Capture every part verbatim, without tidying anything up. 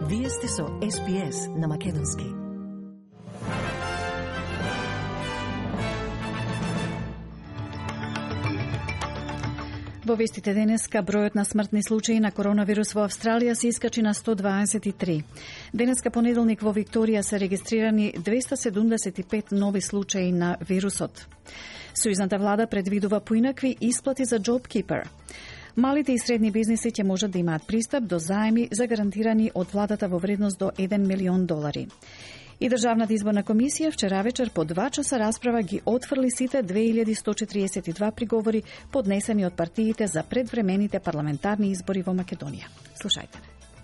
Вие сте со Ес Би Ес на Македонски. Во вестите денеска бројот на смртни случаи на коронавирус во Австралија се искачи на сто дваесет и три. Денеска понеделник во Викторија се регистрирани двеста седумдесет и пет нови случаи на вирусот. Сојузната влада предвидува поинакви исплати за JobKeeper. Малите и средни бизниси ќе можат да имаат пристап до заеми за гарантирани од владата во вредност до еден милион долари. И Државната изборна комисија вчера вечер по два часа расправа ги отфрли сите две илјади сто четириесет и два приговори поднесени од партиите за предвремените парламентарни избори во Македонија. Слушајте.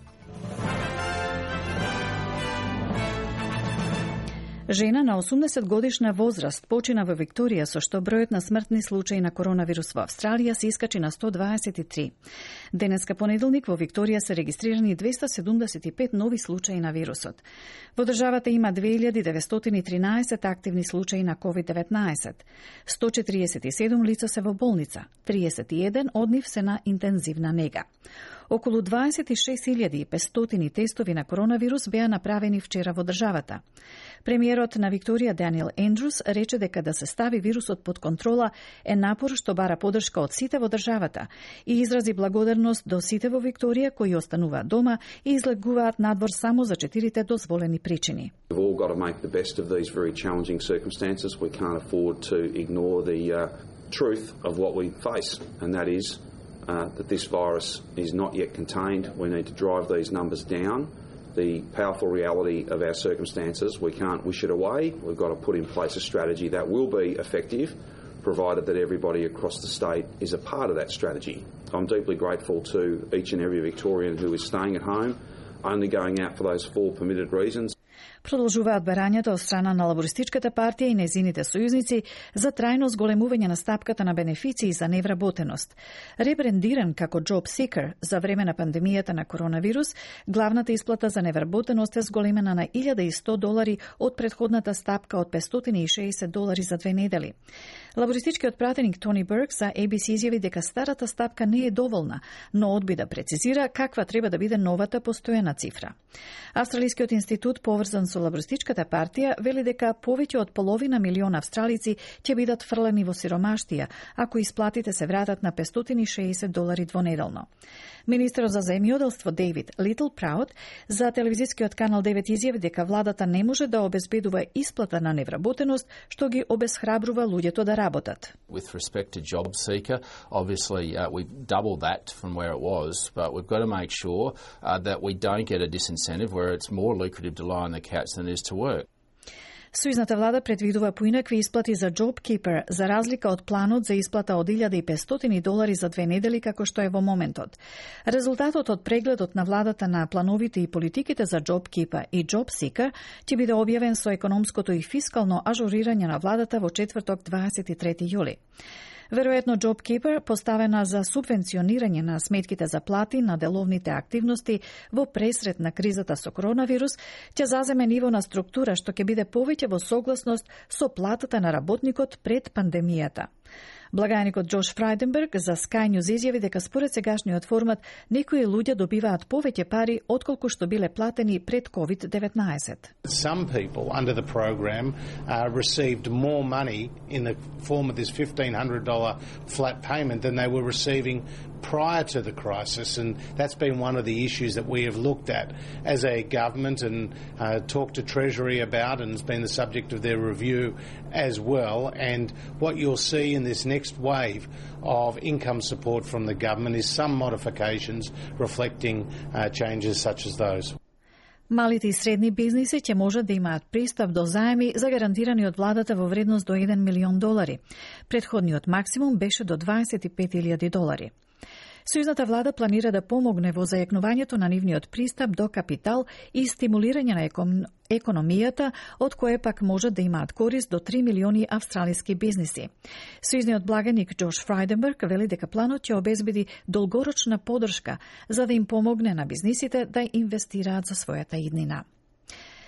Жена на осумдесет годишна возраст почина во Викторија, со што бројот на смртни случаи на коронавирус во Австралија се искачи на сто дваесет и три. Денеска понеделник во Викторија се регистрирани двеста седумдесет и пет нови случаи на вирусот. Во државата има две илјади деветстотини и тринаесет активни случаи на ковид деветнаесет. сто четириесет и седум лица се во болница, триесет и еден од нив се на интензивна нега. Околу дваесет и шест илјади и петстотини тестови на коронавирус беа направени вчера во државата. Премиерот на Викторија Даниел Ендрус рече дека да се стави вирусот под контрола е напор што бара поддршка од сите во државата и изрази благодарност до сите во Викторија кои остануваат дома и излегуваат надвор само за четирите дозволени причини. We've all got to make the best of these very challenging circumstances. We can't afford to ignore the uh, truth of what we face, and that is uh, that this virus is not yet contained. We need to drive these numbers down. The powerful reality of our circumstances, we can't wish it away. We've got to put in place a strategy that will be effective, provided that everybody across the state is a part of that strategy. I'm deeply grateful to each and every Victorian who is staying at home, only going out for those four permitted reasons. Продолжуваат барањата од страна на Лабористичката партија и нејзините сојузници за трајно зголемување на стапката на бенефиции за невработеност. Ребрендиран како Job Seeker за време на пандемијата на коронавирус, главната исплата за невработеност е зголемена на илјада и сто долари од претходната стапка од петстотини и шеесет долари за две недели. Лабористичкиот пратеник Тони Берк за Ей Би Си изјави дека старата стапка не е доволна, но одби да прецизира каква треба да биде новата постојана цифра. Австралискиот институт поврзан со Лабористичката партија вели дека повеќе од половина милион австралици ќе бидат фрлени во сиромаштија ако исплатите се вратат на петстотини и шеесет долари двонеделно. Министерот за земјоделство Дейвид Литл Праут за телевизискиот канал девет изјави дека владата не може да обезбедува исплата на невработеност, што ги обесхрабрува луѓето да работат. With respect to JobSeeker, obviously uh, we've doubled that from where it was, but we've got to make sure uh, that we don't get a disincentive where it's more lucrative to lie on the couch than it is to work. Сојузната влада предвидува поинакви исплати за JobKeeper, за разлика од планот за исплата од илјада и петстотини долари за две недели како што е во моментот. Резултатот од прегледот на владата на плановите и политиките за JobKeeper и JobSeeker ќе биде објавен со економското и фискално ажурирање на владата во четврток дваесет и трети јули. Веројатно JobKeeper, поставена за субвенционирање на сметките за плати на деловните активности во пресред на кризата со коронавирус, ќе заземе ниво на структура што ќе биде повеќе во согласност со платата на работникот пред пандемијата. Благајникот Джош Фрајденберг за Sky News изјави дека според сегашниот формат некои луѓе добиваат повеќе пари отколку што биле платени пред ковид деветнаесет. Some people under the program uh, received more money in the form of this fifteen hundred dollars flat payment than they were receiving prior to the crisis, and that's been one of the issues that we have looked at as a government and uh, talked to Treasury about, and it's been the subject of their review as well. And what you'll see in this next wave of income support from the government is some modifications reflecting uh, changes such as those. Малите и средни бизниси ќе можат да имаат пристап до заеми за гарантирани од владата во вредност до еден милион долари. Предходниот максимум беше до дваесет и пет илјади долари. Сојузната влада планира да помогне во зајакнувањето на нивниот пристап до капитал и стимулирање на екон... економијата, од кое пак може да имаат корист до три милиони австралиски бизниси. Сојузниот благаник Джош Фрајденберг вели дека планот ќе обезбеди долгорочна поддршка за да им помогне на бизнисите да инвестираат за својата иднина.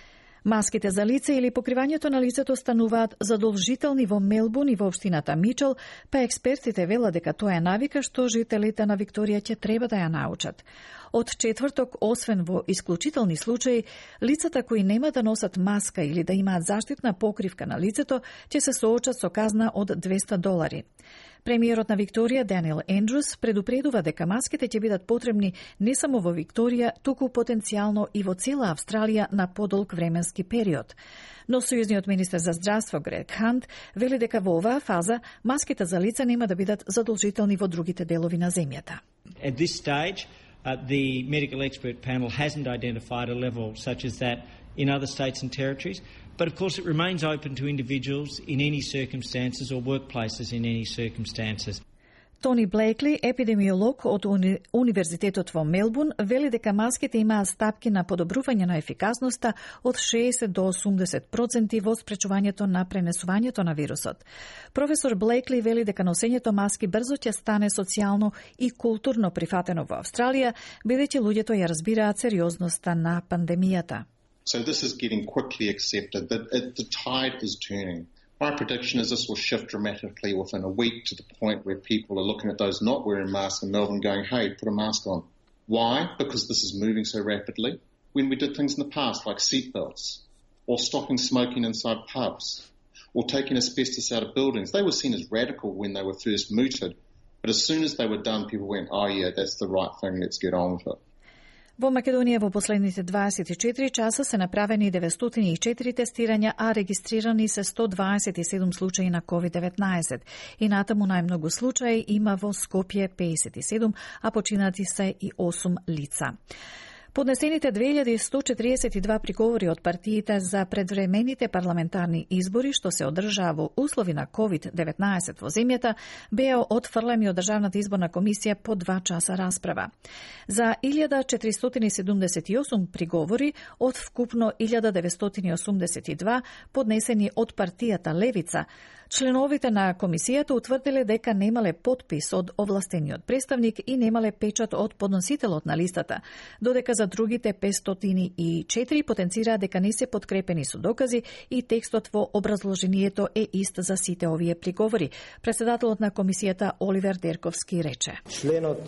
Маските за лице или покривањето на лицето стануваат задолжителни во Мелбурн и во општината Мичел, па експертите велат дека тоа е навика што жителите на Викторија ќе треба да ја научат. Од четврток, освен во исклучителни случаи, лицата кои нема да носат маска или да имаат заштитна покривка на лицето, ќе се соочат со казна од двеста долари. Премиерот на Викторија, Даниел Ендрюс, предупредува дека маските ќе бидат потребни не само во Викторија, туку потенцијално и во цела Австралија на подолг временски период. Но сојузниот министер за здравство Грег Хант вели дека во оваа фаза маските за лица нема да бидат задолжителни во другите делови на земјата. At this stage, uh, the medical expert panel hasn't identified a level such as that in other states and territories. But of course it remains open to individuals in any circumstances or workplaces in any circumstances. Тони Блейкли, епидемиолог од уни... Универзитетот во Мелбурн, вели дека маските имаат стапки на подобрување на ефикасноста од шеесет до осумдесет проценти во спречувањето на пренесувањето на вирусот. Професор Блейкли вели дека носењето маски брзо ќе стане социјално и културно прифатено во Австралија, бидејќи луѓето ја разбираат сериозноста на пандемијата. So this is getting quickly accepted, that it, the tide is turning. My prediction is this will shift dramatically within a week to the point where people are looking at those not wearing masks in Melbourne going, hey, put a mask on. Why? Because this is moving so rapidly. When we did things in the past like seatbelts or stopping smoking inside pubs or taking asbestos out of buildings, they were seen as radical when they were first mooted. But as soon as they were done, people went, oh yeah, that's the right thing, let's get on with it. Во Македонија во последните дваесет и четири часа се направени деветстотини и четири тестирања, а регистрирани се сто дваесет и седум случаи на ковид деветнаесет. И натаму најмногу случаи има во Скопје пеесет и седум, а починати се и осум лица. Поднесените две илјади сто четиридесет и два приговори од партиите за предвремените парламентарни избори што се одржаа во услови на ковид деветнаесет во земјата беа отфрлени од Државната изборна комисија по два часа расправа. За илјада четиристотини седумдесет и осум приговори од вкупно илјада деветстотини осумдесет и два поднесени од партијата Левица, членовите на комисијата утврдиле дека немале подпис од овластениот представник и немале печат од подносителот на листата, додека за другите петстотини и четири потенцираа дека не се подкрепени со докази и текстот во образложението е ист за сите овие приговори. Председателот на комисијата Оливер Дерковски рече: Членот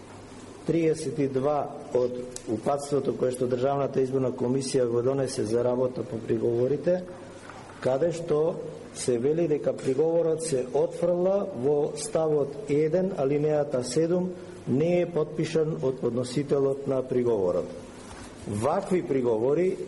триесет и два од упатството кое што Државната изборна комисија го донесе за работа по приговорите, каде што се вели дека приговорот се отфрла во ставот еден, алинејата седум, не е подпишан од подносителот на приговорот. Вакви приговори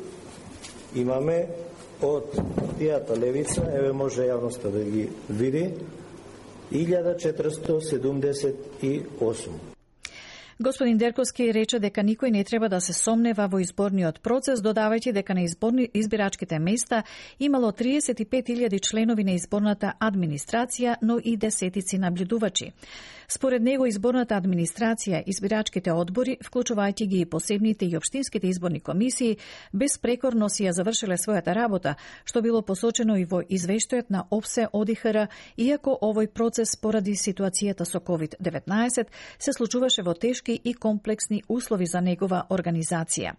имаме од партијата Левица, еве може јавноста да ги види, илјада четиристотини седумдесет и осум. Господин Дерковски рече дека никој не треба да се сомнева во изборниот процес, додавајќи дека на изборни избирачките места имало триесет и пет илјади членови на изборната администрација, но и десетици наблюдувачи. Според него, изборната администрација, избирачките одбори, вклучувајќи ги и посебните и општинските изборни комисии, безпрекорно си ја завршиле својата работа, што било посочено и во извештајот на ОПСЕ ОДИХР, иако овој процес поради ситуацијата со ковид деветнаесет се случуваше во тешки и комплексни услови за негова организација.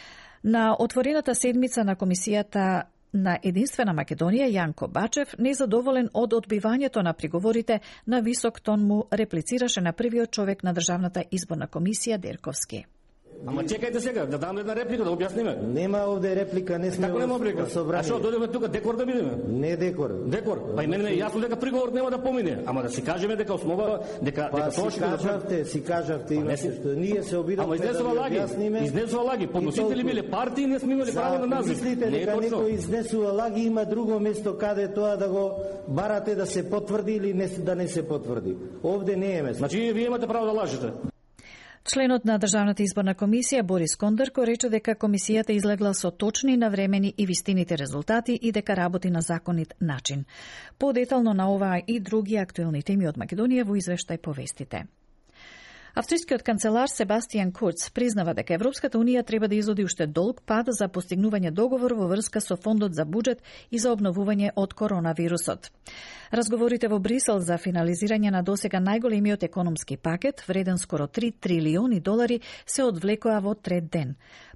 На отворената седмица на комисијата на Единствена Македонија, Јанко Бачев, незадоволен од одбивањето на приговорите, на висок тон му реплицираше на првиот човек на Државната изборна комисија Дерковски. Ама чекајте сега, да дам една реплика, да објасниме. Нема овде реплика, не сме Како нема реплика? А што, дојдеме тука декор да бидеме? Не декор. Декор. Па и мене е јасно дека приговорот нема да помине, ама да си кажеме дека основа, дека па, дека тоа си кажавте, си кажавте, па, имаше што ние се обидовме да објасниме. Изнесува лаги, подносители биле партии, не сме имали право на назив. Мислите дека некој изнесува лаги, има друго место каде тоа да го барате да се потврди или не, да не се потврди. Овде не е место. Значи вие имате право да лажете. Членот на Државната изборна комисија Борис Кондорко рече дека комисијата излегла со точни, навремени и вистините резултати и дека работи на законит начин. Подетално на оваа и други актуелни теми од Македонија во извештај по вестите. Австрискиот канцелар Себастијан Курц признава дека Европската Унија треба да изоди уште долг пат за постигнување договор во врска со фондот за буџет и за обновување од коронавирусот. Разговорите во Брисел за финализирање на досега најголемиот економски пакет, вреден скоро три трилиони долари, се одвлекоа во трет ден.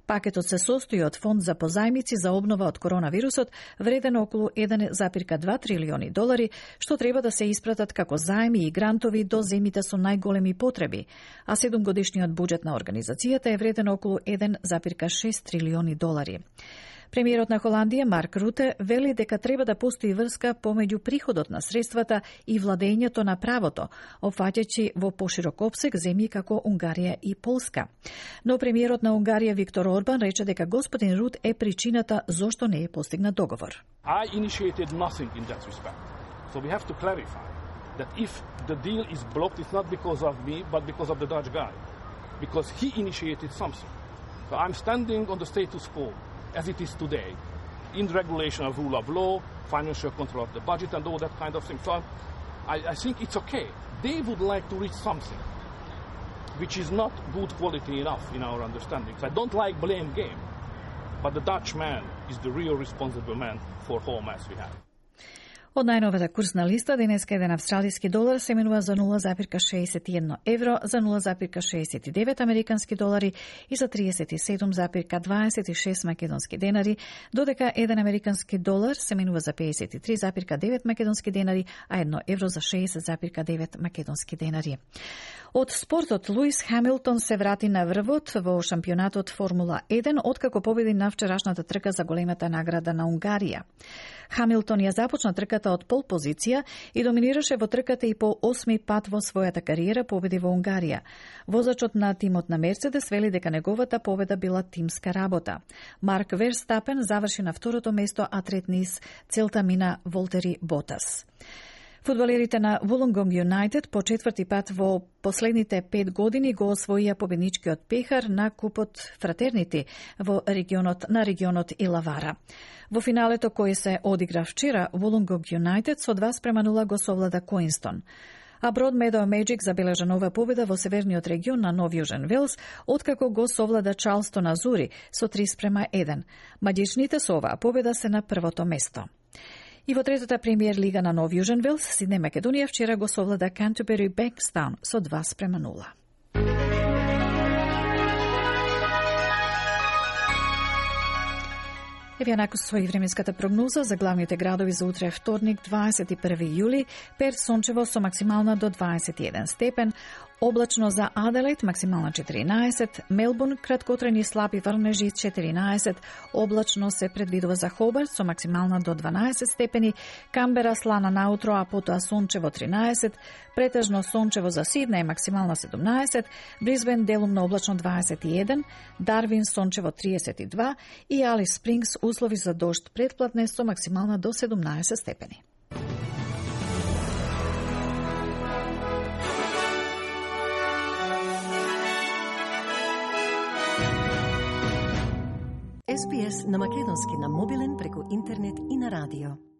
Пакетот се состои од фонд за позајмици за обнова од коронавирусот, вреден околу еден зарез два трилиони долари, што треба да се испратат како заеми и грантови до земите со најголеми потреби, а седумгодишниот буџет на организацијата е вреден околу еден зарез шест трилиони долари. Премиерот на Холандија, Марк Руте, вели дека треба да постои врска помеѓу приходот на средствата и владењето на правото, опфаќајќи во поширок опсег земји како Унгарија и Полска. Но премиерот на Унгарија, Виктор Орбан, рече дека господин Рут е причината зошто не е постигнат договор. I initiated nothing in that respect. So we have to clarify that if the deal is blocked, it's not because of me, but because of the Dutch guy. Because he initiated something. So I'm standing on the status quo as it is today, in regulation of rule of law, financial control of the budget and all that kind of thing. So I, I think it's okay. They would like to reach something which is not good quality enough in our understanding. So I don't like blame game, but the Dutch man is the real responsible man for whole mess we have. Од најновата курсна листа, денеска еден австралиски долар се менува за нула зарез шеесет и едно евро, за нула зарез шеесет и девет американски долари и за триесет и седум зарез дваесет и шест македонски денари, додека еден американски долар се менува за пеесет и три зарез девет македонски денари, а едно евро за шеесет зарез девет македонски денари. Од спортот, Луис Хамилтон се врати на врвот во шампионатот Формула еден, откако победи на вчерашната трка за големата награда на Унгарија. Хамилтон ја започна трката од пол позиција и доминираше во трката и по осми пат во својата кариера победи во Унгарија. Возачот на тимот на Мерцедес вели дека неговата победа била тимска работа. Марк Верстапен заврши на второто место, а трет низ целта мина Волтери Ботас. Фудбалерите на Вулонгонг Юнайтед по четврти пат во последните пет години го освоија победничкиот пехар на купот Фратернити во регионот на регионот Илавара. Во финалето кој се одигра вчера, Вулонгонг Юнайтед со два спрема нула го совлада Коинстон. А Брод Медоу Меджик забележа нова победа во северниот регион на Нов Јужен Велс, откако го совлада Чарлстон Азури со три спрема еден. Маѓичните со оваа победа се на првото место. И во третата премиер лига на Нов Јужен Велс, Сиднеј Македонија вчера го совлада Canterbury Bankstown со два спрема нула. Еве накус свој временската прогноза за главните градови за утре вторник, дваесет и први јули. Перт сончево со максимална до дваесет и еден степен, облачно за Аделаид максимална четиринаесет, Мелбурн краткотрени слаби врнежи четиринаесет, облачно се предвидува за Хобарт со максимална до дванаесет степени, Камбера слана наутро, а потоа сончево тринаесет, претежно сончево за Сиднеј максимална седумнаесет, Брисбен делумно облачно дваесет и еден, Дарвин сончево триесет и два и Алис Спрингс услови за дожд предплатне со максимална до седумнаесет степени. Ес Би Ес на македонски на мобилен преку интернет и на радио.